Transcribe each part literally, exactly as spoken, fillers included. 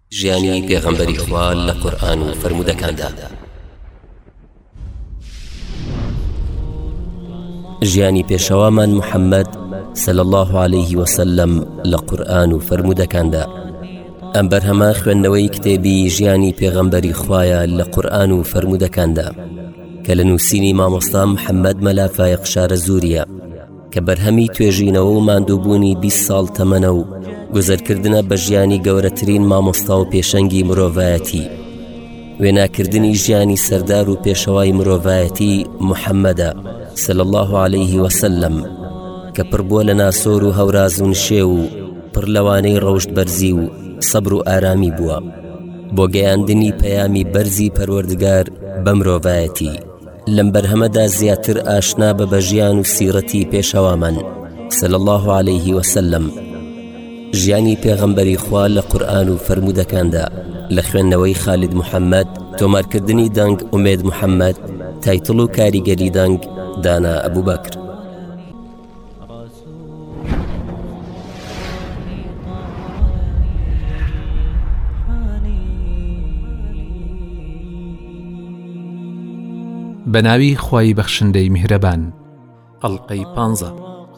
ژیانی پێغەمبەری خوا لە قورئان و فرموودەکاندا. ژیانی پێشەوامان محەممەد صلی الله عليه وسلم لە قورئان و فرموودەکاندا. ئەم بەرهەمە خوێندنەوەی کتێبی ژیانی پێغەمبەری خوایە لە قورئان و فرموودەکاندا کە لە نووسینی مامۆستا محەممەد مەلافایق شارە زووریە کە بەرهەمی توێژینەوە و ماندووبوونی بیست ساڵ تەمەنە و گوزەرکردنە بە ژیانی گەورەترین مامۆستا و پێشەنگی مرۆڤایەتی، وێناکردنی ژیانی سەردار و پێشەوای مرۆڤایەتی محەممەدە صلی الله عليه وسلم کە پڕبووە لە ناسۆر و هەوراز و نشێ و پڕ لەوانەی ڕەوشت بەرزی و سەبر و ئارامی بووە بۆ گەیاندنی پەیامی بەرزی پەروەردگار بە مرۆڤایەتی. لەم بەرهەمەدا زیاتر ئاشنا بە بەژیان و سیرەتی پێشەوامان صلی الله عليه وسلم، ژیانی پێغەمبەری خوا لە قورئان و فرموودەکاندا لە خوێندنەوەی خالید محەممەد، تۆمارکردنی دەنگ ئومێد محەممەد، تایتڵ و کاریگەری دەنگ دانا ئەبوبەکر. بەناوی خوای بەخشندەی میهرەبان. ئەڵقەی پانزە.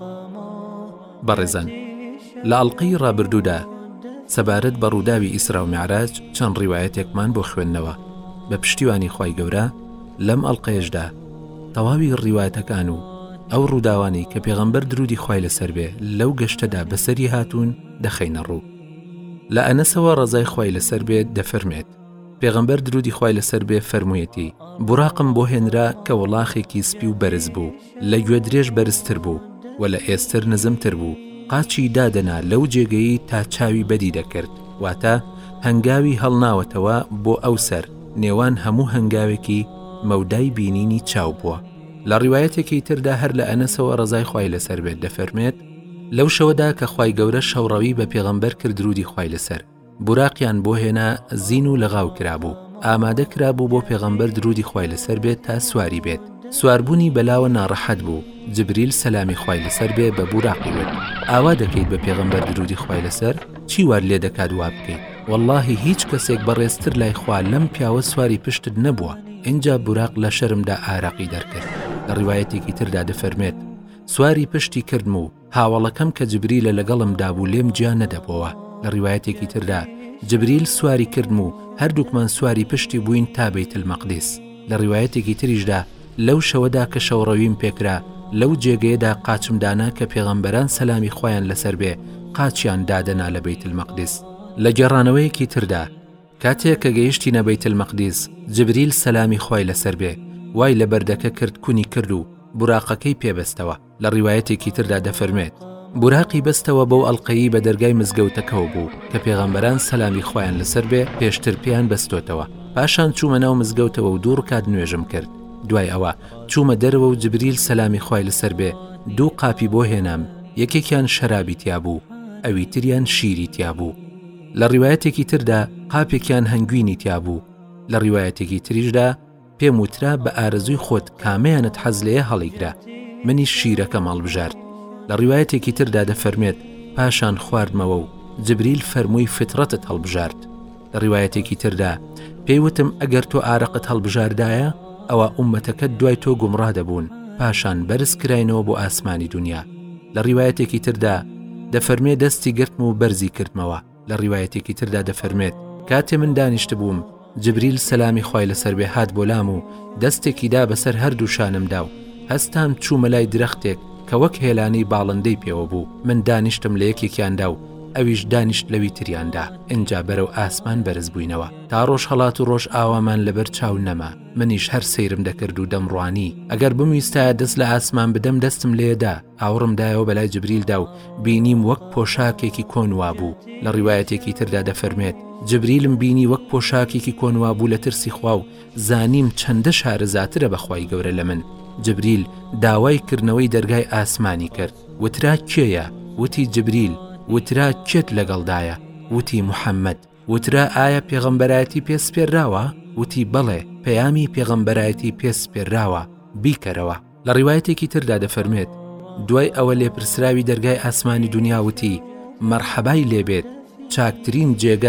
بەڕێزان، لە ئەڵقەی ڕابردوودا سەبارەت بە ڕووداوی ئیسرا و میعراج چەند ڕیوایەتێکمان بۆ خوێندنەوە. بە پشتیوانی خوای گەورە لەم ئەڵقەیەشدا تەواوی ڕیوایەتەکان و ئەو ڕووداوانی کە پێغەمبەر درودی خوای لەسەر بێ لەو گەشتەدا بەسەری هاتوون دەخەینە ڕوو. لە ئەنەسەوە ڕەزای خوای لەسەر بێ دەفەرمێت پێغەمبەر درودی خوای لەسەر بێ فەرموویەتی: بوراقم بۆ هێنرا کە وەڵاخێکی سپی و بەرز بوو، لە گوێ درێژ بەرزتر بوو و لە ئێستر نزمتر بوو، قاچی دادەنا لەو جێگەی تا چاوی بەدی دەکرد، واتە هەنگاوی هەڵناوەتەوە بۆ ئەو سەر نێوان هەموو هەنگاوێکی مەودای بینینی چاو بووە. لە ڕیوایەتێکی تردا هەر لە ئەنەسەوە ڕەزای خوای لەسەر بێت دەفەرمێت لەو شەوەدا کە خوای گەورە شەوڕەوی بە پێغەمبەر کرد درودی خوای لەسەر، بوراقیان بۆ هێنا زین و لەغاو کرابوو، ئامادە کرابوو بۆ پێغەمبەر درودی خوای لەسەر بێت تا سواری بێت. سواربوونی بەلاوە ناڕەحەت بوو. جبریل سەلامی خوای لەسەر بێ بە بوراقی وت: ئاوا دەکەیت بە پێغەمبەر درودی خوای لەسەر؟ چی وار لێ دەکات وا بکەیت؟ وەڵڵاهی هیچ کەسێک بەڕێزتر لای خوا لەم پیاوە سواری پشتت نەبووە. اینجا بوراق لە شەرمدا ئاراقی دەرکرد. لە ڕیوایەتێکی تردا دەفەرمێت سواری پشتی کردم و هاوڵەکەم کە جبریلە لەگەڵم دابوو لێم جیا نەدەبەوە. لە ڕیوایەتێکی تردا جبریل سواری کردم و هەردووکمان سواری پشتی بووین تا بەیت المەقدس. لە ڕیوایەتێکی تریشدا لەو شەوەدا کە شەوڕەویم پێکرا لەو جێگەیەدا قاچم دانا کە پێغەمبەران سەلامی خۆیان لەسەر بێ قاچیان دادەنا لە بەیت المەقدس. لە گێڕانەوەیەکی تردا کاتێک کە گەیشتینە بەیت المەقدس، جبریل سەلامی خۆی لەسەر بێ وای لە بەردەکە کرد کونی کرد و بوراقەکەی پێبەستەوە. لە ڕیوایەتێکی تردا دەفەرمێت بوراقی بەستەوە بەو ئەڵقەیی بە دەرگای مزگەوتەکەەوە بوو کە پێغەمبەران سەلامی خۆیان لەسەر بێ پێشتر پێیان بەستۆتەوە. پاشان چوومە ناو مزگەوتەوە و دوو ڕکات نوێژم کرد. دوای ئەوە چوومە دەرەوە و جبریل سەلامی خۆی لەسەر بێ دوو قاپی بۆ هێنام، یەکێکیان شەرابی تیا بوو، ئەوی تریان شیری تیا بوو. لە ڕیوایەتێکی تردا قاپێکیان هەنگوینی تیا بوو. لە ڕیوایەتێکی تریشدا پێم وترا بە ئارەزوی خۆت کامەیانت حەز لێیە هەڵیگرە، منی شیرەکەم هەڵبژارد. لە ڕیوایەتێکی تردا دەفەرمێت پاشان خواردمەوە و جبریل فەرمووی فترەتت هەڵبژارد. لە ڕیوایەتێکی تردا پێی وتم ئەگەر تۆ ئارەقت هەڵبژاردایە ئەوە ئومەتەکەت دوای تۆ گومڕا دەبوون، پاشان بەرز کراینەوە بۆ ئاسمانی دنیا. لە ڕیوایەتێکی تردا دەفەرمێت دەستی گرتم و بەرزی کردمەوە. لە ڕیوایەتێکی تردا دەفەرمێت کاتێ من دانیشت بووم جبریل سەلامی خۆی لەسەر بێ هات بۆ لام و دەستێکی دا بەسەر هەردوو شانمدا و هەستان چوومە لای درەختێک کە وەک هێلانەی باڵندەی پێوە بوو. من دانیشتم لە یەکێکیاندا و ئەویش دانیشت لەوی تریاندا. اینجا بەرەو ئاسمان بەرز بووینەوە تا ڕۆژ هەڵات و ڕۆژ ئاوامان لەبەر چاو نەما. منیش هەر سەیرم دەکرد و دەمڕوانی ئەگەر بمویستایە دەست لە ئاسمان بدەم دەستم لێدا. ئاوڕمدایەوە بەلای جبریلدا و بینیم وەک پۆشاکێکی کۆنوا بوو. لە ڕیوایەتێکی تردا دەفەرمێت جبریلم بینی وەک پۆشاکێکی کۆنوا بوو لە ترسی خوا و زانیم چەندە شارەزاترە بەخوای گەورە لە من. جبریل داوای کردنەوەی دەرگای ئاسمانی کرد. وترا کێیە؟ وتی جبریل. وترا کێت لەگەڵدایە؟ وتی محەممەد. وترا ئایا پێغەمبەرایەتی پێسپێراوە؟ وتی بەڵێ، پەیامی پێغەمبەرایەتی پێسپێراوە، بیکەرەوە. لە ڕیوایەتێکی تردا دەفەرمێت دوای ئەوە لێپرسراوی دەرگای ئاسمانی دنیا وتی مەرحەبای لێبێت، چاکترین جێگە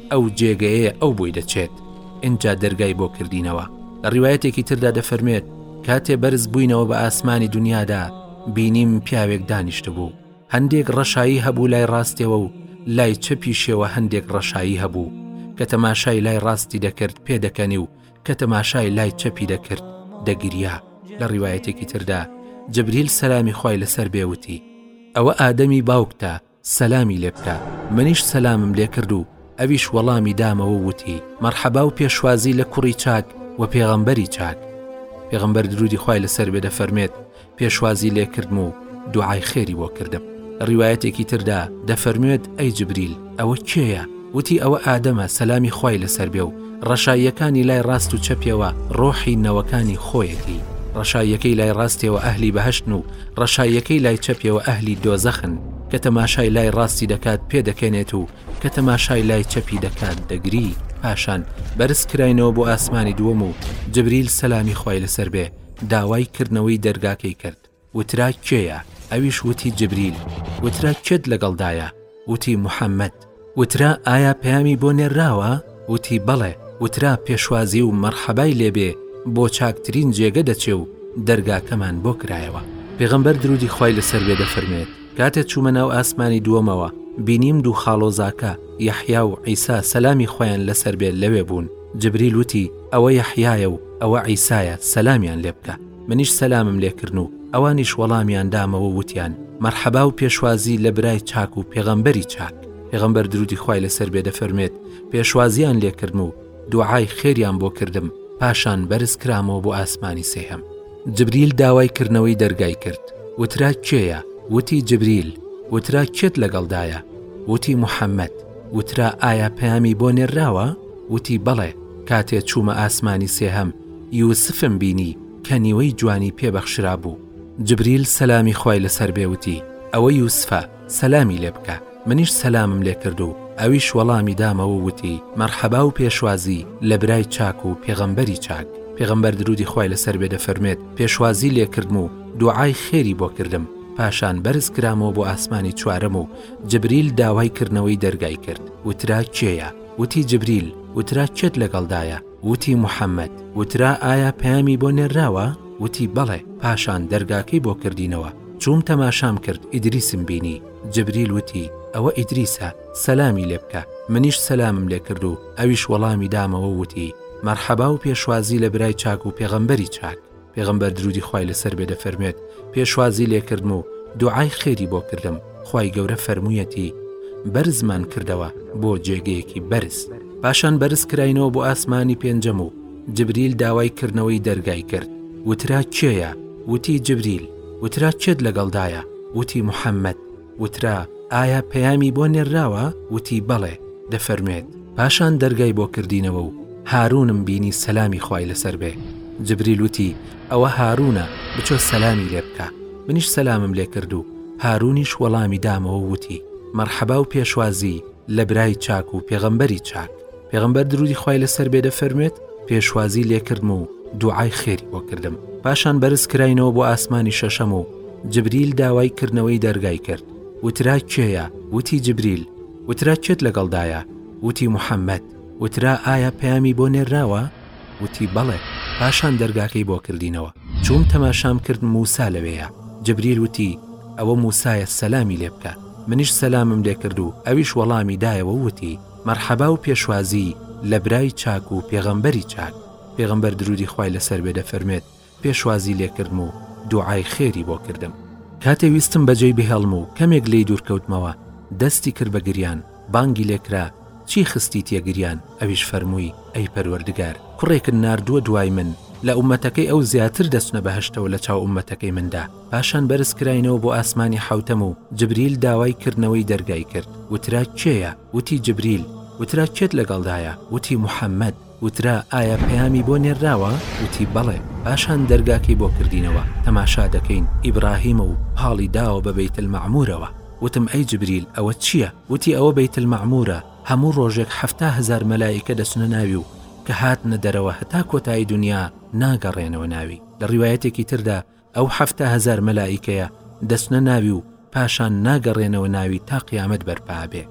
ئەو جێگەیە ئەو بۆی دەچێت. ئینجا دەرگای بۆ کردینەوە. لە ڕیوایەتێکی تردا دەفەرمێت کاتێ بەرز بووینەوە بە ئاسمانی دنیادا بینیم پیاوێک دانیشتە بوو. هەندێک ڕەشایی هەبوو لای ڕاستیەوە و لای چەپیشەوە هەندێک ڕەشایی هەبوو کە تەماشای لای ڕاستی دەکرد پێدەکەنی و کە تەماشای لای چەپی دەکرد دەگریا. لە ڕیوایەتێکی تردا جبریل سەلامی خوای لەسەر بێوتی ئەوە ئادەمی باوکتە سەلامی لێ بکە. منیش سەلامم لێ کرد و ئەویش وەڵامی دامەوە وتی مەرحەبا و پێشوازی لە کوڕی چاک و پێغەمبەری چاک. پێغەمبەر درودی خوای لەسەر بێ دەفەرمێت پێشوازی لێ کردم و دوعای خێری بۆ کردم. ڕیوایەتێکی تردا دەفەرمێت ئەی جبریل ئەوە کێیە؟ وتی ئەوە ئادەمە سەلامی خوای لەسەر بێ و ڕەشاییەکانی لای ڕاست و چەپیەوە ڕۆحی نەوەکانی خۆیەتی. ڕەشاییەکەی لای ڕاستیەوە ئەهلی بەهەشتن و ڕەشاییەکەی لای چەپیەوە ئەهلی دۆزەخن کە تەماشای لای ڕاستی دەکات پێدەکەنێت و کە تەماشای لای چەپی دەکات دەگری. پاشان بەرز کراینەوە بۆ ئاسمانی دووەم و جبریل سەلامی خوای لەسەر بێ داوای کردنەوەی دەرگاکەی کرد. وترا کێیە؟ ئەویش وتی جبریل. وترا کێت لەگەڵدایە؟ وتی محەممەد. وترا ئایا پەیامی بۆ نێراوە؟ وتی بەڵێ. وترا پێشوازی و مەرحەبای لێبێ بۆ چاکترین جێگە دەچێ و دەرگاکەمان بۆ کرایەوە. پێغەمبەر درودی خوای لەسەر بێ دەفەرمێت کاتێک چوومە ناو ئاسمانی دووەمەوە بینیم دوو خاڵۆزاکە یەحیا و عیسا سەلامی خۆیان لەسەر بێت لەوێ بوون. جبریل وتی ئەوە یەحیایە و ئەوە عیسایە سەلامیان لێ بکە. منیش سەلامم لێکردن و ئەوانیش وەڵامیان دامەوە وتیان مەرحەبا و پێشوازی لە برای چاک و پێغەمبەری چاک. پێغەمبەر درودی خوای لەسەر بێ دەفەرمێت پێشوازیان لێکردم و دوعای خێریان بۆ کردم. پاشان بەرز کرامەوە بۆ ئاسمانی سێهەم. جبریل داوای کردنەوەی دەرگای کرد. وترا کێیە؟ وتی جبریل. وترا کێت لەگەڵدایە؟ وتی محەممەد. وترا ئایا پەیامی بۆ نێراوە؟ وتی بەڵێ. کاتێ چوومە ئاسمانی سێهەم یوسفم بینی کە نیوەی جوانی پێبەخشرا بوو. جبریل سەلامی خوای لەسەر بێوتی ئەوە یوسفە سەلامی لێ بکە. منیش سەلامم لێ کرد و ئەویش وەڵامی دامەوە وتی مەرحەبا و پێشوازی لە برای چاک و پێغەمبەری چاک. پێغەمبەر درودی خوای لەسەر بێ دەفەرمێت پێشوازی لێ کردم و دوعای خێری بۆ کردم. پاشان بەرز کرامەوە بۆ ئاسمانی چوارەم و جبریل داوای کردنەوەی دەرگای کرد. وترا کێیە؟ وتی جبریل. وترا کێت لەگەڵدایە؟ وتی محەممەد. وترا ئایا پەیامی بۆ نێراوە؟ وتی بەڵێ. پاشان دەرگاکەی بۆ کردینەوە. چووم تەماشام کرد ئیدریسم بینی. جبریل وتی ئەوە ئیدریسە سەلامی لێ بکە. منیش سەلامم لێ کرد و ئەویش وەڵامی دامەوە وتی مەرحەبا و پێشوازی لە برای چاک و پێغەمبەری چاک. پێغەمبەر درودی خوای لەسەر بێ دەفەرمێت پێشوازی لێکردم و دوعای خێری بۆ کردم. خوای گەورە فەرموویەتی بەرزمان کردەوە بۆ جێگەیەکی بەرز. پاشان بەرز کراینەوە بۆ ئاسمانی پێنجەم و جبریل داوای کردنەوەی دەرگای کرد. وترا کێیە؟ وتی جبریل. وترا کێت لەگەڵدایە؟ وتی محەممەد. وترا ئایا پەیامی بۆ نێراوە؟ وتی بەڵێ. دەفەرمێت پاشان دەرگای بۆ کردینەوە و هارونم بینی سەلامی خوای لەسەر بێ. جبریل وتی ئەوە هارونە بچۆ سەلامی لێ بکە. منیش سەلامم لێ کرد و هارونیش وەڵامی دامەوە وتی مەرحەبا و پێشوازی لە برای چاک و پێغەمبەری چاک. پێغەمبەر درودی خوای لەسەر بێ دەفەرمێت پێشوازی لێ کردم و دوعای خێری بۆ کردم. پاشان بەرز کراینەوە بۆ ئاسمانی شەشەم و جبریل داوای کردنەوەی دەرگای کرد. وترا کێیە؟ وتی جبریل. وترا کێت لەگەڵدایە؟ وتی محەممەد. وترا ئایا پەیامی بۆ نێراوە؟ وتی بەڵێ. پاشان دەرگاکەی بۆ کردینەوە. چووم تەماشام کرد موسا لەوەیە. جبریل وتی ئەوە موسایە سەلامی لێ بکە. منیش سەلامم لێ کرد و ئەویش وەڵامی دایەوە وتی مەرحەبا و پێشوازی لە برای چاک و پێغەمبەری چاک. پێغەمبەر درودی خوای لەسەر بێ دەفەرمێت پێشوازی لێ کردم و دوعای خێری بۆ کردم. کاتێ ویستم بەجێی بهێڵم و کەمێک لێی دوورکەوتمەوە دەستی کرد بە گریان. بانگی لێکرا چی خستی تێگریان؟ ئەویش فەرمووی ئەی پەروەردگار کوڕێکن ناردووە دوای من لە ئومەتەکەی ئەو زیاتر دەچنە بەهەشتەوە لە چاو ئومەتەکەی مندا. پاشان بەرز کراینەوە بۆ ئاسمانی حوتەم و جبریل داوای کردنەوەی دەرگای کرد. وترا کێیە؟ وتی جبریل. وترا کێت لەگەڵدایە؟ وتی محەممەد. وترا ئایا پەیامی بۆ نێراوە؟ وتی بەڵێ. پاشان دەرگاکەی بۆ کردینەوە. تەماشا دەکەین ئیبراهیم و پاڵی داوە بە بەیت المەعموورەوە. وتم ئەی جبریل ئەوە چییە؟ وتی ئەوە بەیت المەعموورە. هەموو ڕۆژێک هەفتا هەزار مەلایکە دەچنە ناوی و کە هاتنە دەرەوە هەتا کۆتایی دنیا ناگەڕێنەوە ناوی. لە ڕیوایەتێکی تردا ئەو هەفتا هەزار مەلایکەیە دەچنە ناوی و پاشان ناگەڕێنەوە ناوی تا قیامەت بەرپا بێ.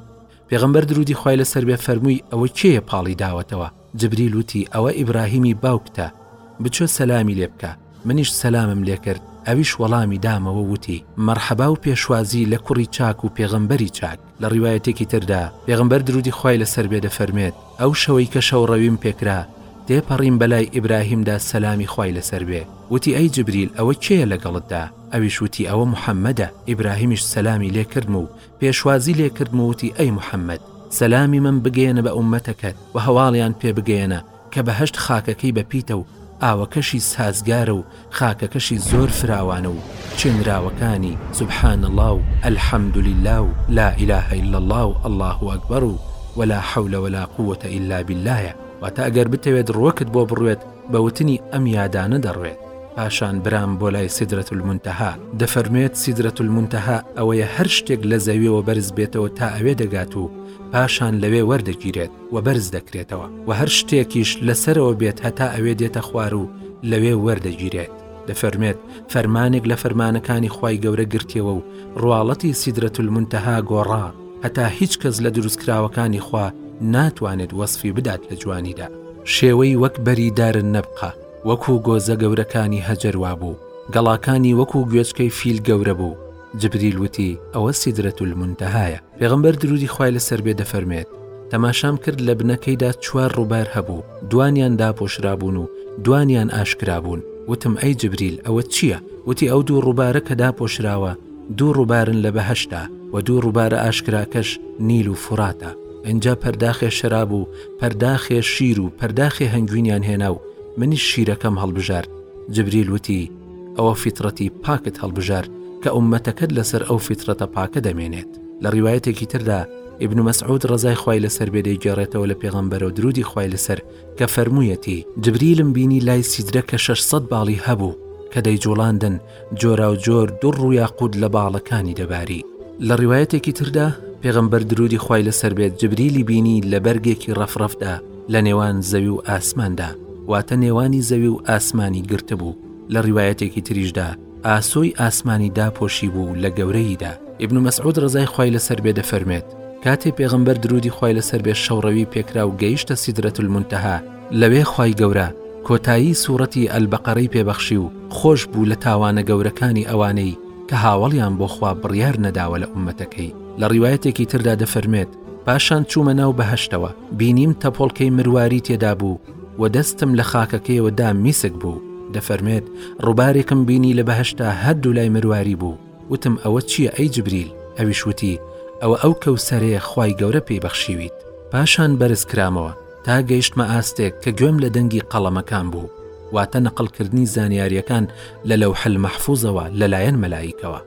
پێغەمبەر درودی خوای لەسەر بێ فەرمووی ئەوە کێیە پاڵی داوەتەوە؟ جبریل وتی ئەوە ئیبراهیمی باوکتە، بچۆ سەلامی لێ بکە. منیش سەلامم لێ کرد، ئەویش وەڵامی دامەوە وتی مەرحەبا و پێشوازی لە کوڕی چاک و پێغەمبەری چاک. لە ڕیوایەتێکی تردا پێغەمبەر درودی خوای لەسەر بێ دەفەرمێت ئەو شەوەی کە شەو ڕەویم پێکرا تێپەڕیم بەلای ئیبراهیمدا سەلامی خوای لەسەر بێ. وتی ئەی جبریل ئەوە کێیە لەگەڵتدا؟ ئەویش وتی ئەوە موحەممەدە. ئیبراهیمیش سەلامی لێ کردم و پێشوازی لێ کردم و وتی ئەی موحەممەد، سەلامی من بگەێنە بە ئومەتەکەت و هەواڵیان پێ بگەێنە کە بەهەشت خاکەکەی بەپیتە و ئاوەکەشی سازگارە و خاکەکەشی زۆر فراوانە و چێنراوەکانی سوبحان الله و الحەمدولله و لا إله إلا الله و الله ئەکبەر و ولا حول ولا قوة إلا بالله. واتە ئەگەر بتەوێت ڕوەکت بۆ بڕوێت بەوتنی ئەم یادانە دەڕوێت. پاشان برام بۆ لای سیدرەت المونتەها دەفەرمێت سیدرەت المونتەها ئەوەیە هەر شتێک لە زەویەوە بەرز بێتەوە تا ئەوێ دەگات و پاشان لەوێ وەردەگیرێت و بەرز دەکرێتەوە و هەر شتێکیش لەسەرەوە بێت هەتا ئەوێ دێتە خوار و لەوێ وەردەگیرێت. دەفەرمێت فەرمانێک لە فەرمانەکانی خوای گەورە گرتیەوە و ڕواڵەتی سیدرەت المونتەها گۆڕا هەتا هیچ کەس لە دروستکراوەکانی خوا ناتوانێت وەسفی بدات لە جوانیدا. شێوەی وەک بەری دارن نەبقە، وەکو گۆزە گەورەکانی هەجەروا بوو، گەڵاکانی وەکو گوێچکەی فیل گەورە بوو. جبریل وتی ئەوە سیدرەت المونتەهایە. پێغەمبەر درودی خوای لەسەر بێ دەفەرمێت تەماشام کرد لە بنەکەیدا چوار ڕووبار هەبوو، دوانیان داپۆشرابوون و دوانیان ئاشکرابوون. وتم ئەی جبریل ئەوە چییە؟ وتی ئەو دوو ڕووبارە کە داپۆشراوە دوو ڕووبارن لە بەهەشتا و دوو ڕووبارە ئاشکراکەش نیل و فوراتە. اینجا پەرداخێ شەراب و پەرداخێ شیر و پەرداخێ هەنگوینیان هێنا و منیش شیرەکەم هەڵبژارد. جبریل وتی ئەوە فیترەتی پاکت هەڵبژارد کە ئومەتەکەت لەسەر ئەو فیترەتە پاکە دەمێنێت. لە ڕیوایەتێکی تردا ئیبن مەسعود ڕەزای خوای لەسەر بێ دەیگێڕێتەوە لە پێغەمبەر و درودی خوای لەسەر کە فەرموویەتی جبریلم بینی لای سیدرە کە شەشسەد باڵی هەبوو کە دەیجوڵاندن جۆرا و جۆر دوڕ و یاقوت لە باڵەکانی دەباری. لە ڕیوایەتێکی تردا پێغەمبەر درودی خوای لەسەر بێت جبریلی بینی لە بەرگێکی ڕەفڕەفدا لە نێوان زەوی و ئاسماندا، واتە نێوانی زەوی و ئاسمانی گرتە بوو. لە ڕیوایەتێکی تریشدا ئاسۆی ئاسمانی داپۆشی بوو لە گەورەییدا. ئیبن مەسعود ڕەزای خوای لەسەر بێ دەفەرمێت کاتێ پێغەمبەر درودی خوای لەسەر بێ شەوڕەوی پێکرا و گەیشتە سیدرەت المونتەها لەوێ خوای گەورە کۆتایی سوورەتی ئەلبەقەرەی پێبەخشی و خۆش بوو لە تاوانە گەورەکانی ئەوانەی کە هاوڵیان بۆ خوا بڕیار نەداوە لە ئومەتەکەی. لە ڕیوایەتێکی تردا دەفەرمێت پاشان چوومە ناو بەهەشتەوە، بینیم تەپۆڵکەی مرواری تێدا بوو و دەستم لە خاکەکەیەوە دا میسک بوو. دەفەرمێت ڕووبارێکم بینی لە بەهەشتا هەردوو لای مرواری بوو. وتم ئەوە چییە ئەی جبریل؟ ئەویش وتی ئەوە ئەو کەوسەرەیە خوای گەورە پێی بەخشیویت. پاشان بەرز کرامەوە تا گەیشتمە ئاستێک کە گوێم لە دەنگی قەڵەمەکان بوو، واتە نەقڵکردنی زانیاریەکان لە لەوحەل مەحفوظەوە لەلایەن مەلایکەوە.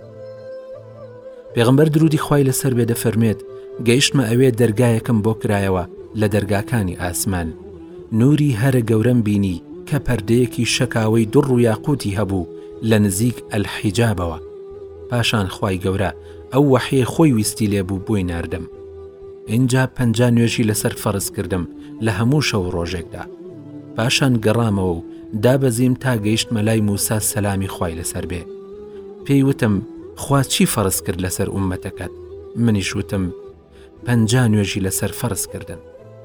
پێغەمبەر درودی خوای لەسەر بێ دەفەرمێت گەیشتمە ئەوێ دەرگایەکم بۆ کرایەوە لە دەرگاکانی ئاسمان، نووری هەرە گەورەم بینی کە پەردەیەکی شەکاوەی دوڕ و یاقوتی هەبوو لە نزیک ئەلحیجابەوە. پاشان خوای گەورە ئەو وەحیە خۆی ویستی لێبوو بۆی ناردم. اینجا پەنجا نوێژی لەسەر فەرز کردم لە هەموو شەو ڕۆژێکدا. پاشان گەڕامەوە و دابەزیم تا گەیشتمە لای موسا سەلامی خوای لەسەر بێ. پێی وتم خوا چی فەرز کرد لەسەر ئومەتەکەت؟ منیش وتم پەنجا نوێژی لەسەر فەرز کردن.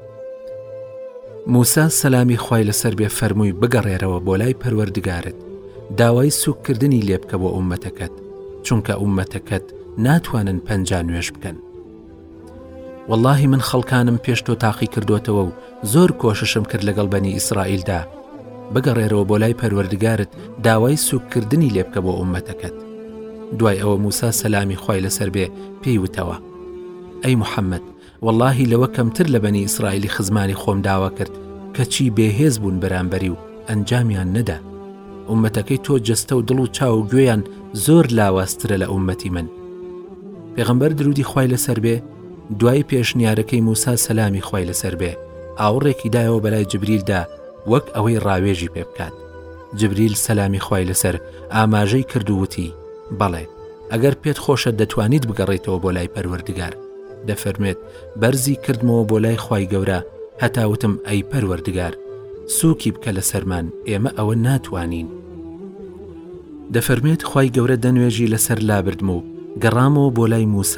موسا سەلامی خوای لەسەر بێ فەرمووی بگەڕێرەوە بۆ لای پەروەردگارت، داوای سوککردنی لێ بکە بۆ ئومەتەکەت، چونکە ئومەتەکەت ناتوانن پەنجا نوێژ بکەن. واللهی من خەڵکانم پێش تۆ تاقی کردوتەوە و زۆر کۆششم کرد لەگەڵ بەنی ئیسرائیلدا. بگەڕێرەوە بۆ لای پەروەردگارت داوای سوککردنی لێ بکە بۆ ئومەتەکەت. دوای ئەوە موسا سەلامی خوای لەسەر بێ پێی وتەوە ئەی محەممەد، واللهی لەوە کەمتر لە بەنی ئیسرائیلی خزمانی خۆم داوا کرد کەچی بێهێز بوون بەرامبەری و ئەنجامیان نەدا. ئومەتەکەی تۆ جەستە و دڵ و چاو و گوێیان زۆر لاواسترە لە ئومەتی من. پێغەمبەر درودی خوای لەسەر بێ دوای پێشنیارەکەی موسا سەلامی خوای لەسەر بێ ئاوڕێکی دایەوە بەلای جبریلدا وەک ئەوەی ڕاوێژی پێ بکات. جبریل سەلامی خوای لەسەر ئاماژەی کردووتی بەڵێ ئەگەر پێت خۆشە دەتوانیت بگەڕێیتەوە بۆ لای پەروەردگار. دەفەرمێت بەرزی کردمەوە بۆ لای خوای گەورە هەتاوتم ئەی پەروەردگار سووکی بکە لە سەرمان، ئێمە ئەوە ناتوانین. دەفەرمێت خوای گەورە دەنوێژی لەسەر لابردم و گەڕامەوە بۆ لای موسا و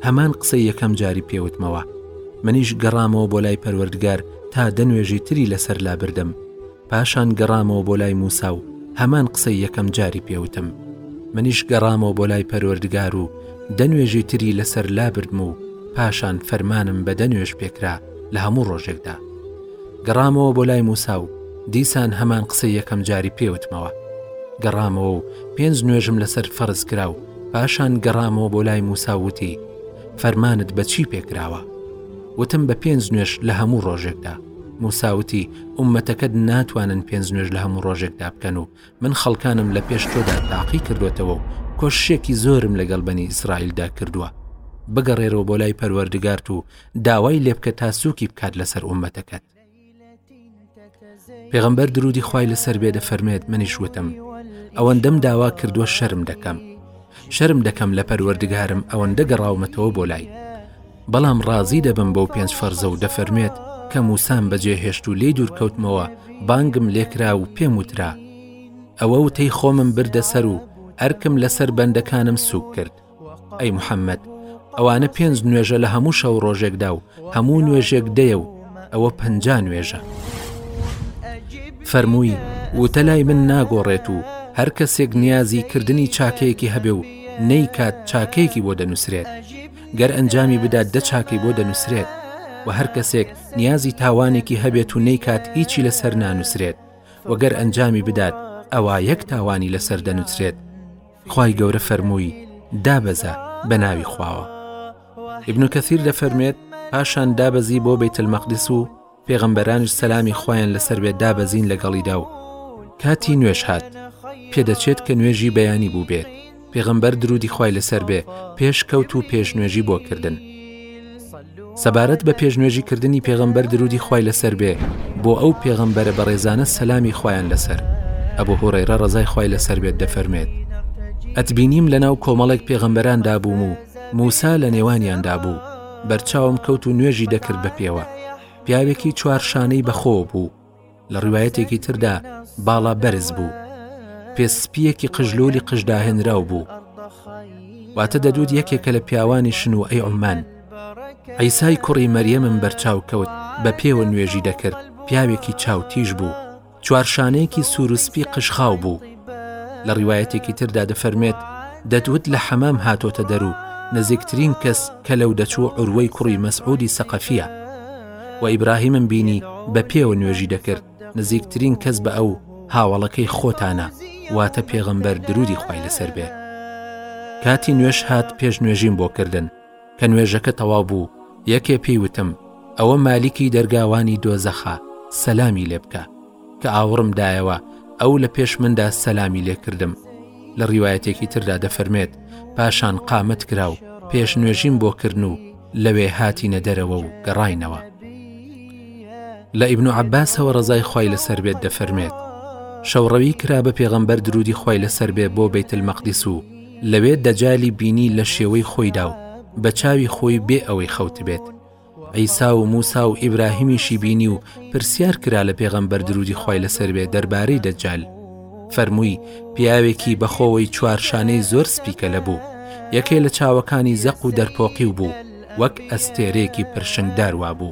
هەمان قسەی یەکەم جاری پێوتمەوە. منیش گەڕامەوە بۆ لای پەروەردگار تا دەنوێژی تری لەسەر لا بردم. پاشان گەڕامەوە بۆ لای موسا و هەمان قسەی یەکەم جاری پێوتم. منیش گەڕامەوە بۆ لای پەروەردگار و دەنوێژی تری لەسەر لا بردم و پاشان فەرمانم بە دەنوێژ پێکرا لە هەموو ڕۆژێکدا. گەڕامەوە بۆ لای موسا و دیسان هەمان قسەی یەکەم جاری پێوتمەوە. گەڕامەوە و پێنج نوێژم لەسەر فەرز کرا و پاشان گەڕامەوە بۆ لای موسا وتی فەرمانت بە چی پێکراوە؟ وتم بە پێنج نوێژ لە هەموو ڕۆژێکدا. موسا وتی ئومەتەکەت ناتوانن پێنج نوێژ لە هەموو ڕۆژێکدا بکەن و من خەڵکانم لە پێش تۆدا تاقی کردوێتەوە و کۆششێکی زۆرم لەگەڵ بەنی ئیسرائیلدا کردووە. بگەڕێرەوە بۆ لای پەروەردگارت و داوای لێ بکە تا سووکی بکات لەسەر ئومەتەکەت. پێغەمبەر درودی خوای لەسەر بێ دەفەرمێت منیش وتم ئەوەندەم داوا کردووە شەرم دەکەم. شەرم دەکەم لە پەروەردگارم ئەوەندە گەڕاومەتەوە بۆ لای. بەڵام ڕازی دەبم بەو پێنج فەرزە و دەفەرمێت کە موسام بەجێ هێشت و لێی دوورکەوتمەوە بانگم لێکرا و پێم وترا ئەوە وتەی خۆمم بردە سەر و ئەرکم لەسەر بەندەکانم سووک کرد. ئەی موحەممەد ئەوانە پێنج نوێژە لە هەموو شەو ڕۆژێکدا و هەموو نوێژێک دەیە و ئەوە پەنجا نوێژە. فەرمووی وتە لای من ناگۆڕێت و هەر کەسێک نیازی کردنی چاکەیەکی هەبێ و نەیکات چاکەیەکی بۆ دەنووسرێت. گەر ئەنجامی بدات دە چاکەی بۆ دەنووسرێت و هەر کەسێک نیازی تاوانێکی هەبێت و نەیکات هیچی لەسەر نانووسرێت وەگەر ئەنجامی بدات ئەوە یەک تاوانی لەسەر دەنووسرێت. خوای گەورە فەرمووی دابەزە بە ناوی خواوە. ئیبن کەثیر دەفەرمێت پاشان دابەزی بۆ بەیت المەقدس و پێغەمبەرانش سەلامی خوایان لەسەر بێت دابەزین لەگەڵیدا و کاتی نوێژ هات پێدەچێت کە نوێژی بەیانی بوو بێت. پێغەمبەر درودی خوای لەسەر بێ پێش کەوت و پێش نوێژی بۆ کردن. سەبارەت بە پێشنوێژی کردنی پێغەمبەر درودی خوای لەسەر بێ بۆ ئەو پێغەمبەرە بەڕێزانە سەلامی خوایان لەسەر. ئەبوو هورەیرە ڕەزای خوای لەسەر بێت دەفەرمێت ئەتبینیم لەناو کۆمەڵێک پێغەمبەراندا بووم و موسا لە نێوانیاندا بوو. بەرچاوم کەوت و نوێژی دەکرد بە پێوە. پیاوێکی چوار شانەی بەخۆ بوو. لە ڕیوایەتێکی تردا باڵا بەرز بوو. پێسپیەکی قژلۆلی قژداهێنراو بوو. واتە دەدوت یەکێکە لە پیاوانی شن و ئەی عومان. عیسای کوڕی مەریەمم بەرچاو کەوت بە پێوە نوێژی دەکرد. پیاوێکی چاوتیژ بوو. چوارشانەیەکی سوورسپی قشخاو بوو. لە ڕیوایەتێکی تردا دەفەرمێت دەدوت لە حەمام هاتۆتە دەرو نزیکترین کەس کە لەو دەچوو عوروەی کوڕی مەسعودی سەقەفیە و ئیبراهیمم بینی بە پێوە نوێژی دەکرد. نزیکترین کەس بە ئەو هاوڵەکەی خۆتانە واتە پێغەمبەر درودی خوای لەسەر بێ. کاتی نوێژ هات پێش نوێژیم بۆ کردن کە نوێژەکە تەواو بوو. یەکێ پێی وتم ئەوە مالیکی دەرگاوانی دۆزەخە سەلامی لێ بکە کە ئاوڕم دایەوە ئەو لە پێش مندا سەلامی لێ کردم. لە ڕیوایەتێکی تردا دەفەرمێت پاشان قامت کرا و پێش نوێژیم بۆ کردن و لەوێ هاتینە دەرەوە و گەڕاینەوە. لە ئیبن عەباسەوە ڕەزای خوای لەسەر بێت دەفەرمێت شەوڕەوی کرا بە پێغەمبەر درودی خوای لەسەر بێ بۆ بەیت المەقدس و لەوێ دەجالی بینی لە شێوەی خۆیدا و بە چاوی خۆی بێ ئەوەی خەوت بێت. عیسا و موسا و ئیبراهیمیشی بینی و پرسیار کرا لە پێغەمبەر درودی خوای لەسەر بێ دەربارەی دەجال. فەرمووی پیاوێکی بەخۆوەی چوار شانەی زۆر سپیکە لەبوو. یەکێ لە چاوەکانی زەق و دەرپۆقی بوو وەک ئەستێرێکی پرشنگدار وابوو.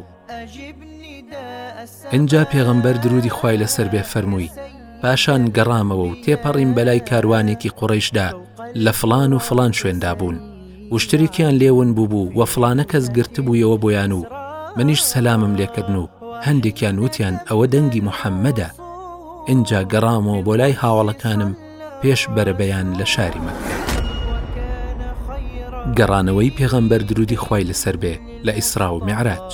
ئینجا پێغەمبەر درودی خوای لەسەر بێ فەرمووی پاشان گەڕامەوە و تێپەڕیم بەلای کاروانێکی قوڕەیشدا لە فڵان و فڵان شوێندا بوون. وشترێکیان لێون بوو بوو و فڵانە کەس گرتبوویەوە بۆیان و منیش سەلامم لێکردن و هەندێکیان وتیان ئەوە دەنگی موحەممەدە. ئینجا گەڕامەوە بۆ لای هاوڵەکانم پێش بەرەبەیان لە شاری مەککە. گەڕانەوەی پێغەمبەر درودی خوای لەسەر بێ لە ئیسرا و میعراج.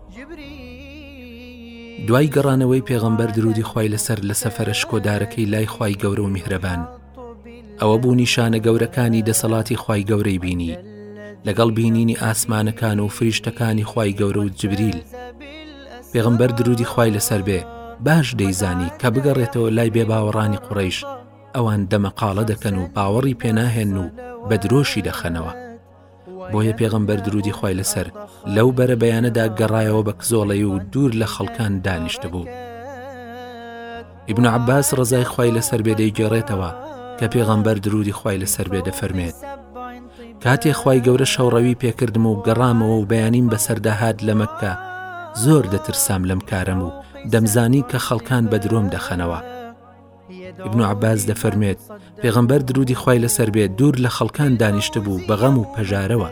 دوای گەڕانەوەی پێغەمبەر درودی خوای لەسەر لە سەفەرە شکۆدارەکەی لای خوای گەورە و میهرەبان ئەوە بوو نیشانە گەورەکانی دەسەڵاتی خوای گەورەی بینی لەگەڵ بینینی ئاسمانەکان و فریشتەکانی خوای گەورە و جبریل. پێغەمبەر درودی خوای لەسەر بێ باش دەیزانی کە بگەڕێتەوە لای بێباوەڕانی قوڕەیش ئەوان دەمەقاڵە دەکەن و باوەڕی پێناهێن و بە درۆشی دەخەنەوە. بۆیە پێغەمبەر درودی خوای لەسەر لەو بەرە بەیانەدا گەڕایەوە بە کزۆڵەی و دوور لە خەڵکان دانیشتە بوو. ئیبن عەباس ڕەزای خوای لەسەر بێ دەیگێڕێتەوە کە پێغەمبەر درودی خوای لەسەر بێ دەفەرمێت کاتێ خوای گەورە شەوڕەوی پێکردم و گەڕامەوە و بەیانیم بەسەرداهات لە مەککە زۆر دەترسام لەم کارەم و دەمزانی کە خەڵکان بە درۆم دەخەنەوە. ئیبن عەباس دەفەرمێت پێغەمبەر درودی خوای لەسەر بێت دوور لە خەڵکان دانیشتە بوو بە غەم و پەژارەوە.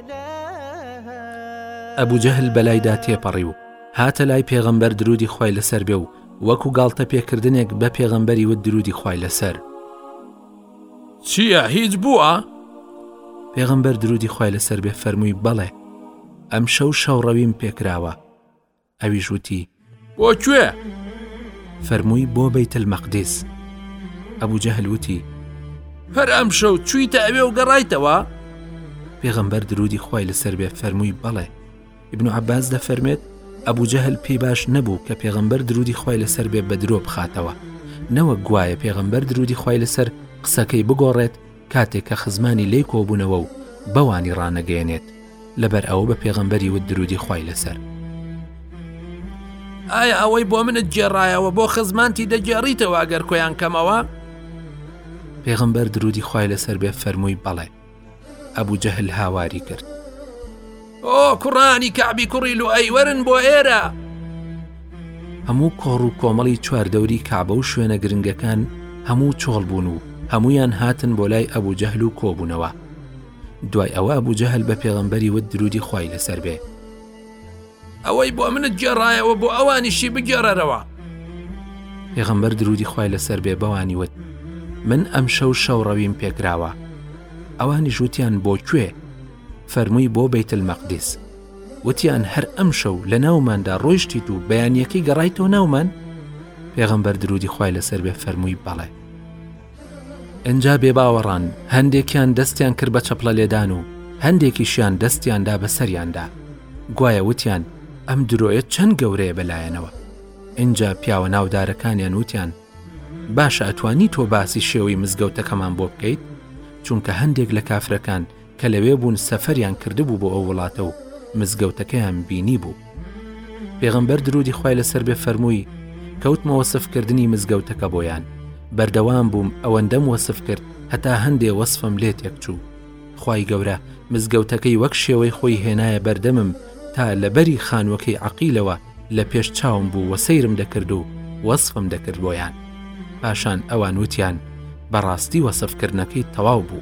ئەبوو جەهل بەلایدا تێپەڕی و هاتە لای پێغەمبەر درودی خوای لەسەر بێ و وەکو گاڵتە پێکردنێک بە پێغەمبەری وت درودی خوای لەسەر. چییە هیچ بووە؟ پێغەمبەر درودی خوای لەسەر بێ فەرمووی بەڵێ ئەم شەو شەوڕەویم پێکراوە. ئەویش وتی بۆ کوێ؟ فەرمووی بۆ بەیت المەقدس. ئەبوو جەهل وتی هەر ئەم شەو چوویتە ئەوێ و گەڕایتەوە؟ پێغەمبەر درودی خوای لەسەر بێ فەرمووی بەڵێ. ئیبن عەباس دەفەرمێت ئەبوو جەهل پێی باش نەبوو کە پێغەمبەر درودی خوای لەسەر بێ بە درۆ بخاتەوە، نەوەک گوایە پێغەمبەر درودی خوای لەسەر قسەکەی بگۆڕێت کاتێک کە خزمانی لێی کۆبوونەوە و بەوانی ڕانەگەێنێت، لەبەر ئەوە بە پێغەمبەری وت درودی خوای لەسەر. ئایا ئەوەی بۆ منت گێڕایەوە بۆ خزمانتی دەگێڕیتەوە ئەگەر کۆیان کەمەوە؟ پێغەمبەر درودی خوای لەسەر بێ فەرمووی بەڵێ. ئەبوو جەهل هاواری کرد ئۆ کوڕانی کەعبی کوڕی لوئەی وەرن بۆ ئێرە. هەموو کۆڕ و کۆمەڵی چواردەوری کەعبە و شوێنە گرنگەکان هەموو چۆڵ بوون و هەمویان هاتن بۆ لای ئەبوو جەهل و کۆبوونەوە. دوای ئەوە ئەبوو جەهل بە پێغەمبەری وت درودی خوای لەسەر بێ ئەوەی بۆ منت گێڕایەوە بۆ ئەوانیشی بگێڕەرەوە. پێغەمبەر درودی خوای لەسەر بێ بەوانی وت من ئەم شەو شەوڕەویم پێکراوە. ئەوانی ژووتیان بۆ کوێ؟ فەرمووی بۆ بەیت المەقدس. وتیان هەر ئەم شەو لە ناوماندا ڕۆیشتیت و بەیانیەکەی گەڕایتەوە ناومان؟ پێغەمبەر درودی خوای لەسەر بێ فەرمووی بەڵێ. ئەنجا بێباوەڕان هەندێکیان دەستیان کرد بە چەپڵە لێدان و هەندێکیشیان دەستیاندا بەسەریاندا. گوایە وتیان ئەم درۆیە چەند گەورەیە بەلایەنەوە. ئینجا پیاوە ناودارەکانیان وتیان باشە ئەتوانی تۆ باسی شێوەی مزگەوتەکەمان بۆ بکەیت؟ چونکە هەندێک لە کافرەکان کە لەوێ بوون سەفەریان کردبوو بۆ ئەو وڵاتە و مزگەوتەکەیان بینی بوو. پێغەمبەر درودی خوای لەسەر بێ فەرمووی کەوتمە وەسفکردنی مزگەوتەکە بۆیان، بەردەوام بووم ئەوەندەم وەسف کرد هەتا هەندێ وەسفم لێ تێک چوو. خوای گەورە مزگەوتەکەی وەک شێوەی خۆی هێنایە بەردەمم تا لەبەری خانوەکەی عەقیلەوە لە پێش چاوم بوو و سەیرم دەکرد و وەسفم دەکرد بۆیان. پاشان ئەوان وتیان بەڕاستی وەسفکردنەکەی تەواو بوو.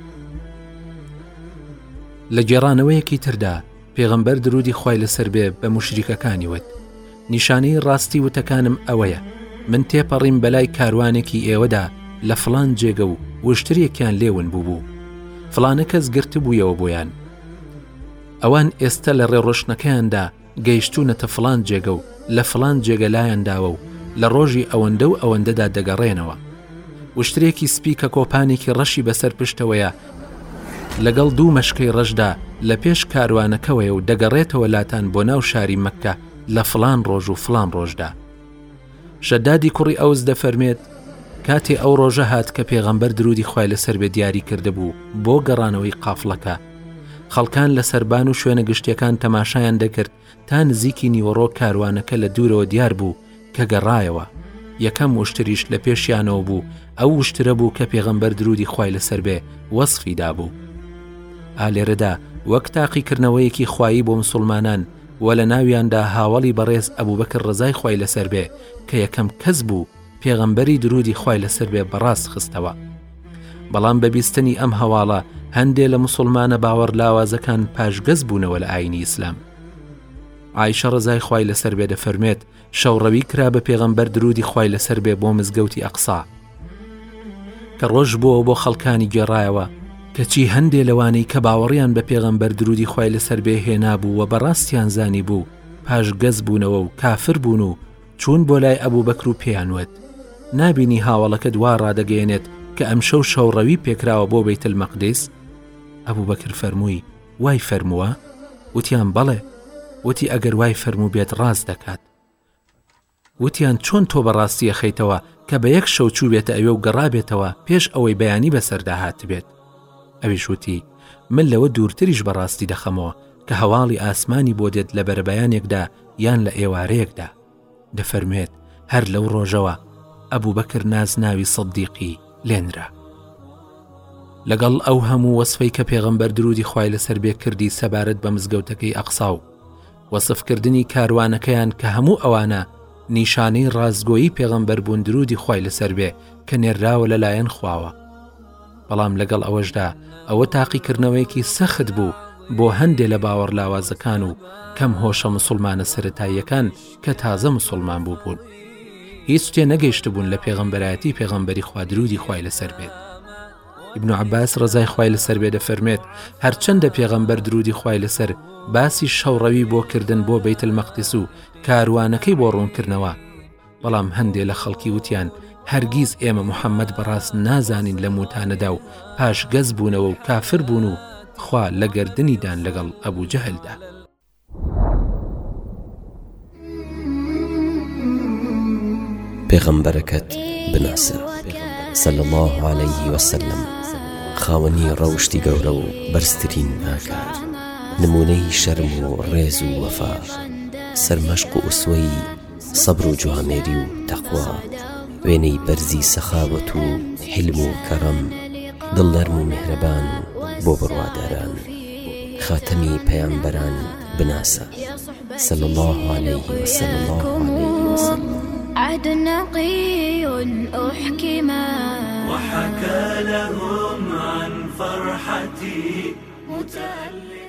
لە گێڕانەوەیەکی تردا پێغەمبەر درودی خوای لەسەر بێ بە موشریکەکانی وت نیشانەی ڕاستی وتەکانم ئەوەیە من تێپەڕیم بەلای کاروانێکی ئێوەدا لە فڵان جێگە و وشترێکیان لێون بوو بوو فڵانە کەس گرت بوویەوە بۆیان. ئەوان ئێستا لە ڕێڕۆشنەکەیاندا گەیشتوونەتە فڵان جێگە و لە فڵان جێگە لایەنداوە و لە ڕۆژی ئەوەندە و ئەوەندەدا دەگەڕێنەوە. وشترێکی سپی کە کۆپانێکی ڕەشی بەسەر پشتەوەیە لەگەڵ دوو مەشکەی ڕەشدا لە پێش کاروانەکەوەیە و دەگەڕێتەوە لاتان بۆ ناو شاری مەککە لە فڵان ڕۆژ و فڵان ڕۆژدا. شەدادی کوڕی ئەوس دەفەرمێت کاتێ ئەو ڕۆژە هات کە پێغەمبەر درودی خوای لەسەر بێ دیاری کردهبوو بۆ گەڕانەوەی قافڵەکە، خەڵکان لە سەربان و شوێنە گشتیەکان تەماشایان دەکرد تا نزیکی نیوەڕۆ کاروانەکە لە دوورەوە دیار بوو کە گەڕایەوە. یەکەم وشتریش لە پێشیانەوە بوو، ئەو وشترە بوو کە پێغەمبەر درودی خوای لەسەر بێ وەسفی دابوو. ئالێرەدا وەک تاقیکردنەوەیەکی خوایی بۆ مسلمانان و لە ناویاندا هاوڵی بەڕێز ئەبوبەکر ڕزای خوای لەسەر بێ کە یەکەم کەس بوو پێغەمبەری درودی خوای لەسەر بێ بەڕاست خستەوە. بەڵام بەبیستنی ئەم هەواڵە هەندێ لە مسلمانە باوەڕ لاوازەکان پاشگەز بوونەوە لە ئاینی ئیسلام. عایشە ڕزای خوای لەسەر بێ دەفەرمێت شەوڕەوی کرا بە پێغەمبەر درودی خوای لەسەر بێ بۆ مزگەوتی ئەقسا کە ڕۆژ بووە بۆ خەڵکانی گێڕایەوە کەچی هەندێ لەوانەی کە باوەڕیان بە پێغەمبەر درودی خوای لەسەر بێ هێنا بوو و بەڕاستیان زانی بوو پاشگەز بوونەوە و کافر بوون و چوون بۆ لای ئەبوبەکر و پێیانوت نابینی هاوڵەکە دوا ڕادەگەێنێت کە ئەم شەو شەوڕەوی پێکراوە بۆ بەیت المەقدس؟ ئەبوبەکر فەرمووی وای فەرمووە؟ وتیان بەڵێ. وتی ئەگەر وای فەرموو بێت ڕاست دەکات. وتیان چۆن تۆ بەڕاستی ئەخەیتەوە کە بە یەک شەو چوو بێتە ئەوێ و گەڕابێتەوە پێش ئەوەی بەیانی بەسەردا هات بێت؟ ئەویش وتی من لەوە دوورتریش بەڕاستی دەخەمەوە کە هەواڵی ئاسمانی بۆ دێت لە بەربەیانێکدا یان لە ئێوارەیەکدا. دەفەرمێت هەر لەو ڕۆژەوە ئەبوبەکر ناز ناوی سەدیقی لێنرا. لەگەڵ ئەو هەموو وەسفەی کە پێغەمبەر درودی خوای لەسەر بێ کردی سەبارەت بە مزگەوتەکەی ئەقسا و وەسفکردنی کاروانەکەیان کە هەموو ئەوانە نیشانەی ڕازگۆیی پێغەمبەر بوون درودی خوای لەسەر بێ کە نێراوە لەلایەن خواوە. بەڵام لەگەڵ ئەوەشدا ئەوە تاقیکردنەوەیەکی سەخت بوو بۆ هەندێک لە باوەڕ لاوازەکان و کەم هۆشە مسلمانە سەرەتاییەکان کە تازە مسلمان بوو بوون. هیچ شتێ نەگەیشت بوون لە پێغەمبەرایەتی پێغەمبەری خوا درودی خوای لەسەر بێت. ئیبن عەباس ڕەزای خوای لەسەر بێ دەفەرمێت هەرچەندە پێغەمبەر درودی خوای لەسەر باسی شەوڕەوی بۆ کردن بۆ بەیت المەقدس و کاروانەکەی بۆ ڕوونکردنەوە، بەڵام هەندێک لە خەڵکی وتیان هەرگیز ئێمە محەممەد بەڕاست نازانین لە موتانەدا و پاش گەز بوونەوە و کافر بوون و خوا لە گەردنیدان لەگەڵ ئەبوو جەهلدا. پێغەمبەرەکەت بناسە صلی الله عليه وسلم، خاوەنی ڕەوشتی گەورە و بەرزترین ئاگار، نمونەی شەرم و ڕێز و وەفا، سەرمەشق و ئوسوەی سەبر و جوامێری و تەقوا، وێنەی بەرزی سەخاوەت و حلم و کەڕەم، دڵنەرم و میهرەبان بۆ بڕواداران، خاتەمی پەیامبەران بناسە صلی الله عليه وسلم. عهد نقي أحكما وحكى لهم عن فرحتي متألم